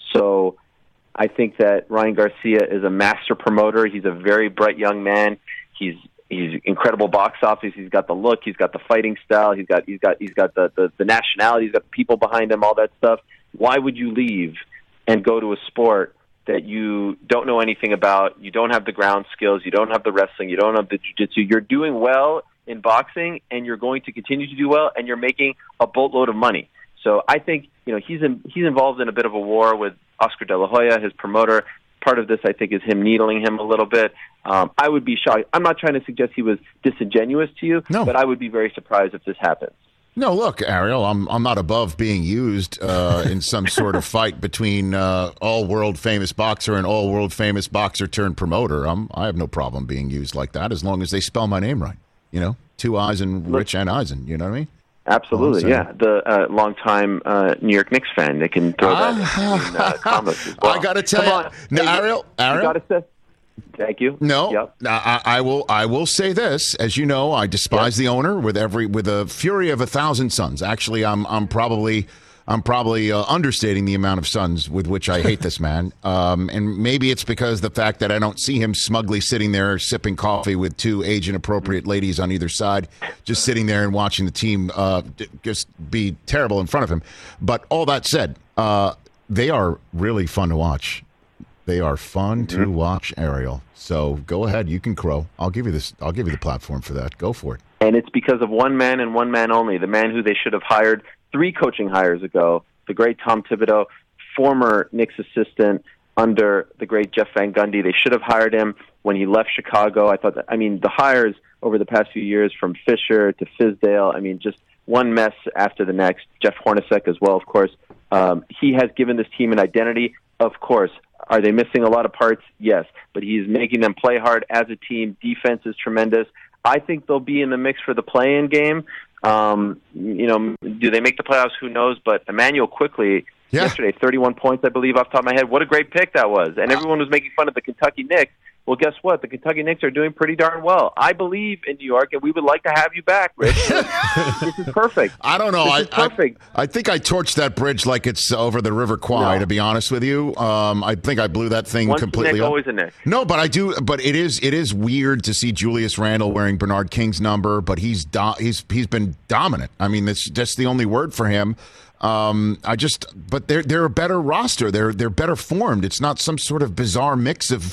So I think that Ryan Garcia is a master promoter. He's a very bright young man. He's he's incredible box office. He's got the look. He's got the fighting style. He's got he's got he's got the the, the nationality. He's got the people behind him. All that stuff. Why would you leave and go to a sport that you don't know anything about? You don't have the ground skills. You don't have the wrestling. You don't have the jiu-jitsu. You're doing well in boxing, and you're going to continue to do well, and you're making a boatload of money. So I think, you know, he's in, he's involved in a bit of a war with Oscar De La Hoya, his promoter. Part of this, I think, is him needling him a little bit. Um, I would be shocked. I'm not trying to suggest he was disingenuous to you, no. but I would be very surprised if this happens. No, look, Ariel, I'm I'm not above being used uh, in some sort of fight between uh, all world famous boxer and all world famous boxer turned promoter. I'm I have no problem being used like that as long as they spell my name right. You know, two Eisen, Rich and Eisen. You know what I mean? Absolutely, yeah. The uh, longtime uh, New York Knicks fan, they can throw that uh, in uh, comments as well. I got to tell Come you, on. no, Hey, Ariel, Ariel. You got to say. Thank you. No, yep. I, I will. I will say this. As you know, I despise yep. the owner with every with a fury of a thousand suns. Actually, I'm I'm probably. I'm probably uh, understating the amount of sons with which I hate this man. Um, and maybe it's because the fact that I don't see him smugly sitting there sipping coffee with two age-inappropriate ladies on either side, just sitting there and watching the team uh, just be terrible in front of him. But all that said, uh, they are really fun to watch. They are fun mm-hmm. to watch, Ariel. So go ahead. You can crow. I'll give you this. I'll give you the platform for that. Go for it. And it's because of one man and one man only, the man who they should have hired three coaching hires ago, the great Tom Thibodeau, former Knicks assistant under the great Jeff Van Gundy. They should have hired him when he left Chicago. I thought that, I mean, the hires over the past few years from Fisher to Fizdale, I mean, just one mess after the next. Jeff Hornacek as well, of course. Um, he has given this team an identity, of course. Are they missing a lot of parts? Yes. But he's making them play hard as a team. Defense is tremendous. I think they'll be in the mix for the play-in game. Um, you know, do they make the playoffs? Who knows? But Emmanuel Quickly, yeah. yesterday, thirty-one points, I believe, off the top of my head. What a great pick that was. And everyone was making fun of the Kentucky Knicks. Well, guess what? The Kentucky Knicks are doing pretty darn well. I believe in New York, and we would like to have you back, Rich. This is perfect. I don't know. This I, is perfect. I, I think I torched that bridge like it's over the River Kwai, no. to be honest with you. Um, I think I blew that thing Once completely a Nick, up. always a Nick. No, but I do. But it is it is weird to see Julius Randle wearing Bernard King's number, but he's do, he's he's been dominant. I mean, that's just the only word for him. Um, I just, but they're they're a better roster. They're they're better formed. It's not some sort of bizarre mix of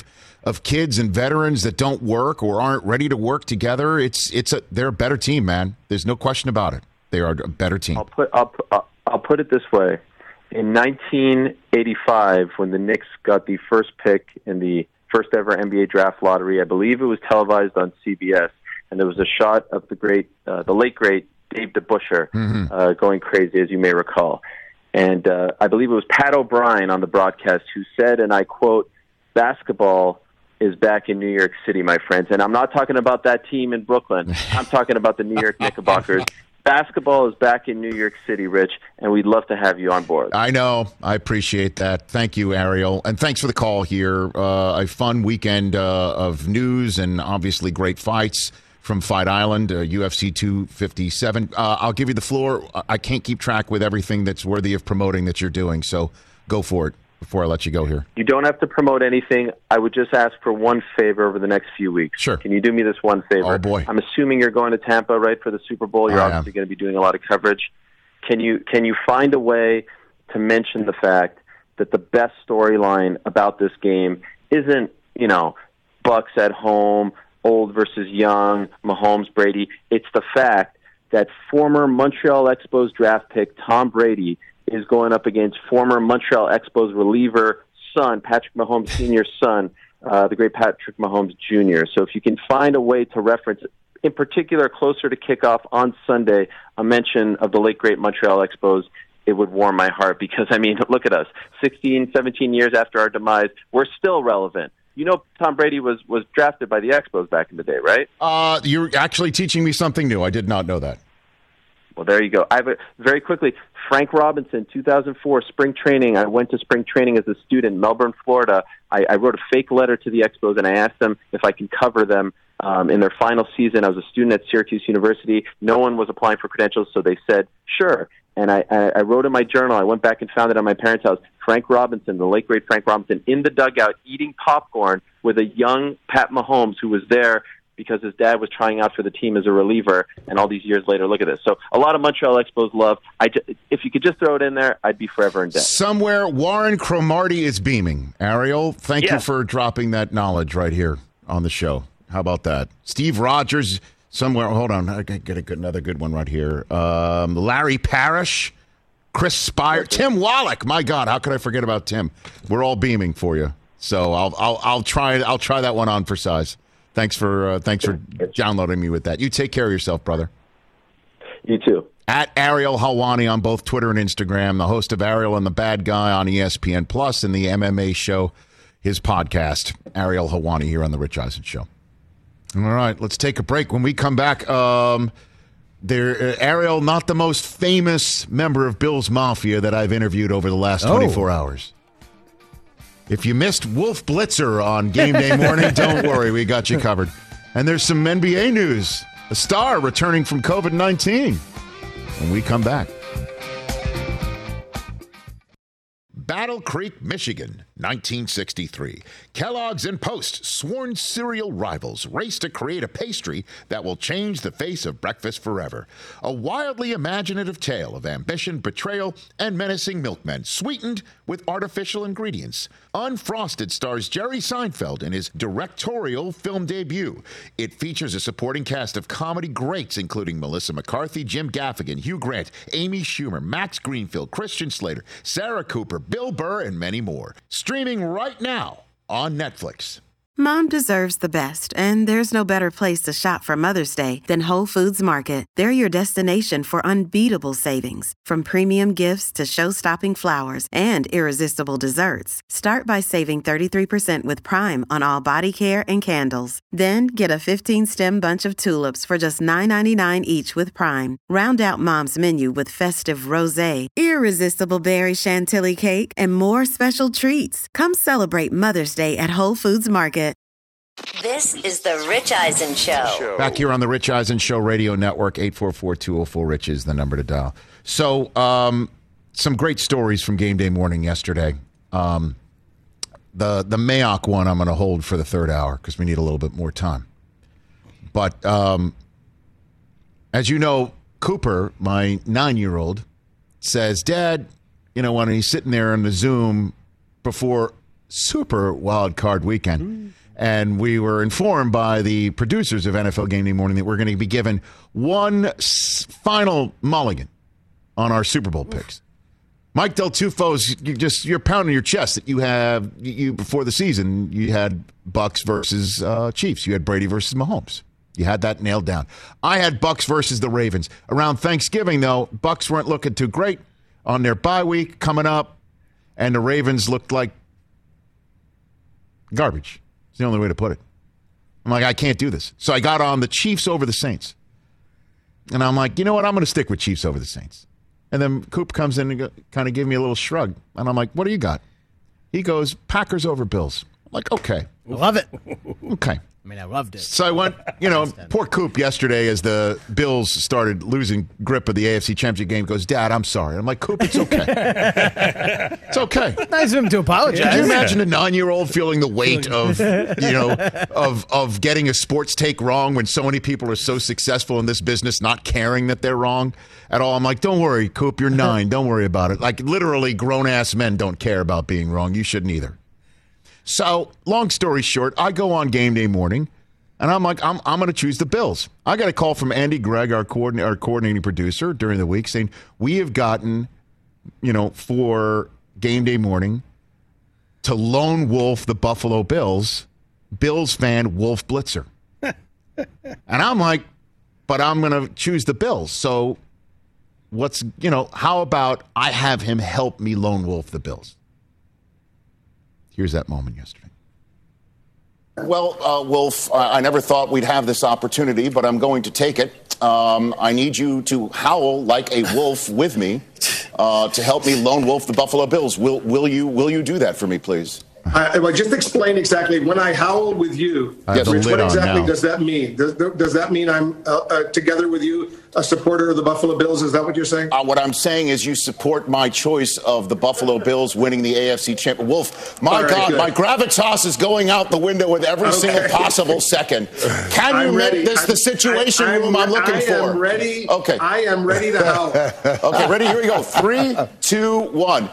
of kids and veterans that don't work or aren't ready to work together, it's it's a they're a better team, man. There's no question about it. They are a better team. I'll put I'll, I'll, I'll put it this way. In nineteen eighty-five, when the Knicks got the first pick in the first ever N B A draft lottery, I believe it was televised on C B S, and there was a shot of the great, uh, the late great Dave DeBusschere mm-hmm. uh, going crazy, as you may recall. And uh, I believe it was Pat O'Brien on the broadcast who said, and I quote, "Basketball is back in New York City, my friends." And I'm not talking about that team in Brooklyn. I'm talking about the New York Knickerbockers. Basketball is back in New York City, Rich, and we'd love to have you on board. I know. I appreciate that. Thank you, Ariel. And thanks for the call here. Uh, a fun weekend uh, of news and obviously great fights from Fight Island, uh, U F C two fifty-seven. Uh, I'll give you the floor. I can't keep track with everything that's worthy of promoting that you're doing, so go for it before I let you go here. You don't have to promote anything. I would just ask for one favor over the next few weeks. Sure. Can you do me this one favor? Oh, boy. I'm assuming you're going to Tampa, right, for the Super Bowl. You're I obviously am. going to be doing a lot of coverage. Can you can you find a way to mention the fact that the best storyline about this game isn't, you know, Bucks at home, old versus young, Mahomes, Brady. It's the fact that former Montreal Expos draft pick Tom Brady is going up against former Montreal Expos reliever son, Patrick Mahomes Senior's son, uh, the great Patrick Mahomes Junior So if you can find a way to reference, in particular, closer to kickoff on Sunday, a mention of the late, great Montreal Expos, it would warm my heart because, I mean, look at us. sixteen, seventeen years after our demise, we're still relevant. You know, Tom Brady was, was drafted by the Expos back in the day, right? Uh, you're actually teaching me something new. I did not know that. Well, there you go. I have a, very quickly, Frank Robinson, two thousand four, spring training. I went to spring training as a student in Melbourne, Florida. I, I wrote a fake letter to the Expos, and I asked them if I can cover them um, in their final season. I was a student at Syracuse University. No one was applying for credentials, so they said, sure. And I, I, I wrote in my journal, I went back and found it at my parents' house, Frank Robinson, the late, great Frank Robinson, in the dugout eating popcorn with a young Pat Mahomes who was there because his dad was trying out for the team as a reliever, and all these years later, look at this. So a lot of Montreal Expos love. I just, if you could just throw it in there, I'd be forever in debt. Somewhere, Warren Cromartie is beaming. Ariel, thank Yeah. you for dropping that knowledge right here on the show. How about that? Steve Rogers, somewhere, hold on, I got get a good, another good one right here. Um, Larry Parrish, Chris Spire, Tim Wallach. My God, how could I forget about Tim? We're all beaming for you. So I'll I'll I'll try I'll try that one on for size. Thanks for uh, thanks for downloading me with that. You take care of yourself, brother. You too. At Ariel Helwani on both Twitter and Instagram, the host of Ariel and the Bad Guy on E S P N Plus and the M M A show, his podcast, Ariel Helwani here on the Rich Eisen Show. All right, let's take a break. When we come back, um, there uh, Ariel, not the most famous member of Bill's Mafia that I've interviewed over the last twenty-four Oh. hours. If you missed Wolf Blitzer on game day morning, don't worry, we got you covered. And there's some N B A news. A star returning from COVID nineteen. When we come back. Battle Creek, Michigan, nineteen sixty-three. Kellogg's and Post, sworn cereal rivals, race to create a pastry that will change the face of breakfast forever. A wildly imaginative tale of ambition, betrayal, and menacing milkmen, sweetened with artificial ingredients. Unfrosted stars Jerry Seinfeld in his directorial film debut. It features a supporting cast of comedy greats, including Melissa McCarthy, Jim Gaffigan, Hugh Grant, Amy Schumer, Max Greenfield, Christian Slater, Sarah Cooper, Bill Burr, and many more. Streaming right now on Netflix. Mom deserves the best, and there's no better place to shop for Mother's Day than Whole Foods Market. They're your destination for unbeatable savings, from premium gifts to show-stopping flowers and irresistible desserts. Start by saving thirty-three percent with Prime on all body care and candles. Then get a fifteen-stem bunch of tulips for just nine ninety-nine each with Prime. Round out Mom's menu with festive rosé, irresistible berry chantilly cake, and more special treats. Come celebrate Mother's Day at Whole Foods Market. This is the Rich Eisen Show. Back here on the Rich Eisen Show Radio Network, eight four four, two oh four, RICH is the number to dial. So, um, some great stories from game day morning yesterday. Um, the the Mayock one I'm going to hold for the third hour because we need a little bit more time. But um, as you know, Cooper, my nine-year-old, says, Dad, you know, when he's sitting there on the Zoom before Super Wild Card Weekend, And we were informed by the producers of N F L Game Day Morning that we're going to be given one s- final mulligan on our Super Bowl picks. Mike Del Tufo's you just you're pounding your chest that you have you before the season you had Bucks versus uh, Chiefs. You had Brady versus Mahomes. You had that nailed down. I had Bucks versus the Ravens. Around Thanksgiving, though, Bucks weren't looking too great on their bye week coming up, and the Ravens looked like garbage. It's the only way to put it. I'm like, I can't do this. So I got on the Chiefs over the Saints. And I'm like, you know what? I'm going to stick with Chiefs over the Saints. And then Coop comes in and go, kind of give me a little shrug. And I'm like, what do you got? He goes, Packers over Bills. I'm like, okay. I love it. Okay. I mean, I loved it. So I went, you know, poor Coop yesterday as the Bills started losing grip of the A F C Championship game goes, Dad, I'm sorry. I'm like, Coop, it's okay. It's okay. Nice of him to apologize. Can you imagine a nine-year-old feeling the weight of, you know, of of getting a sports take wrong when so many people are so successful in this business, not caring that they're wrong at all? I'm like, don't worry, Coop, you're nine. Don't worry about it. Like, literally, grown-ass men don't care about being wrong. You shouldn't either. So, long story short, I go on game day morning, and I'm like, I'm I'm going to choose the Bills. I got a call from Andy Gregg, our, coordin- our coordinating producer, during the week saying, we have gotten, you know, for game day morning to lone wolf the Buffalo Bills, Bills fan Wolf Blitzer. And I'm like, but I'm going to choose the Bills. So, what's, you know, how about I have him help me lone wolf the Bills? Here's that moment yesterday. Well, uh, Wolf, I never thought we'd have this opportunity, but I'm going to take it. Um, I need you to howl like a wolf with me uh, to help me lone wolf the Buffalo Bills. Will will you will you do that for me, please? I, well, just explain exactly when I howl with you. Yes. Rich, what exactly does that mean? Does, does that mean I'm uh, uh, together with you, a supporter of the Buffalo Bills? Is that what you're saying? Uh, what I'm saying is you support my choice of the Buffalo Bills winning the A F C Championship. Wolf, my right, God, good. My gravitas is going out the window with every okay. single possible second. Can you I'm make ready. this the situation I'm, room I'm, I'm looking I for? I am ready. Okay. I am ready to howl. Okay, ready? Here we go. Three, two, one.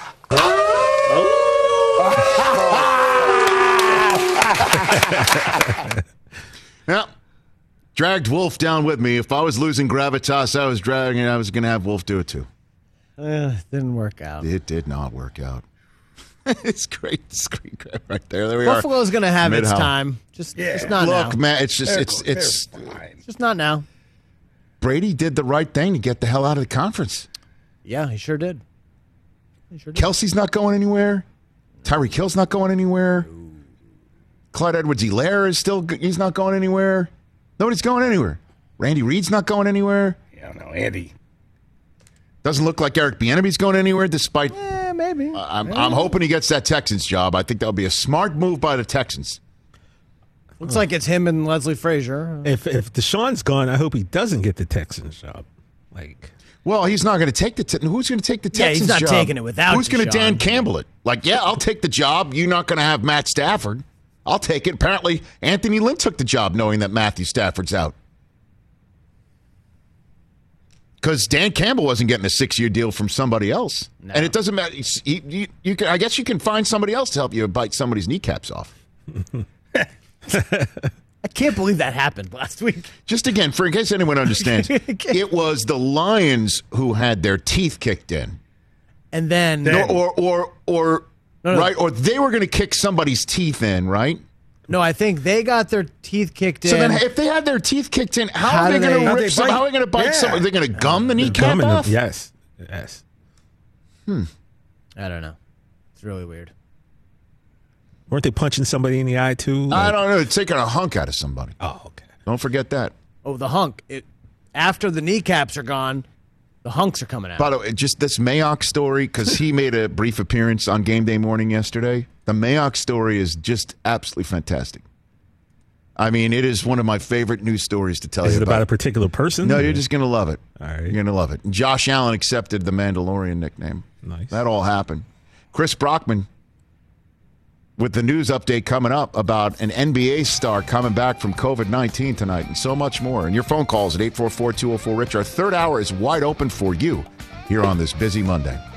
Now, dragged Wolf down with me. If I was losing gravitas, I was dragging. I was going to have Wolf do it too. Uh, didn't work out. It did not work out. It's great screen grab right there. There we Buffalo's are. Buffalo's going to have Mid-how. its time. Just, yeah. just not Look, now. man, it's just they're, it's it's it's just not now. Brady did the right thing to get the hell out of the conference. Yeah, he sure did. He sure did. Kelsey's not going anywhere. Tyreek Hill's not going anywhere. Clyde Edwards-Helaire is still, he's not going anywhere. Nobody's going anywhere. Randy Reed's not going anywhere. Yeah, no, Andy. Doesn't look like Eric Bieniemy's going anywhere, despite. Yeah, maybe. Uh, I'm, maybe. I'm hoping he gets that Texans job. I think that'll be a smart move by the Texans. Looks like it's him and Leslie Frazier. If if Deshaun's gone, I hope he doesn't get the Texans job. Like, well, he's not going to take the. Te- who's going to take the Texans job? Yeah, he's not job? taking it without. Who's going to Deshaun? Dan Campbell it? Like, yeah, I'll take the job. You're not going to have Matt Stafford. I'll take it. Apparently, Anthony Lynn took the job knowing that Matthew Stafford's out. Because Dan Campbell wasn't getting a six-year deal from somebody else. No. And it doesn't matter. You, you, you can, I guess you can find somebody else to help you bite somebody's kneecaps off. I can't believe that happened last week. Just again, for in case anyone understands, it was the Lions who had their teeth kicked in. And then... No, or, or, or, no, no. right? Or they were going to kick somebody's teeth in, right? No, I think they got their teeth kicked in. So then, if they had their teeth kicked in, how, how are they, they going to rip? Some, how are they going to bite? Yeah. Some, are they going to gum the kneecap off? Them. Yes, yes. Hmm. I don't know. It's really weird. Weren't they punching somebody in the eye too? Like... I don't know. It's taking a hunk out of somebody. Oh, okay. Don't forget that. Oh, the hunk. It, after the kneecaps are gone, the hunks are coming out. By the way, just this Mayock story, because he made a brief appearance on Game Day Morning yesterday. The Mayock story is just absolutely fantastic. I mean, it is one of my favorite news stories to tell is you about. Is it about about a particular person? No, you're just going to love it. All right. You're going to love it. And Josh Allen accepted the Mandalorian nickname. Nice. That all happened. Chris Brockman with the news update coming up about an N B A star coming back from covid nineteen tonight and so much more. And your phone calls at eight four four, two oh four, RICH. Our third hour is wide open for you here on this busy Monday.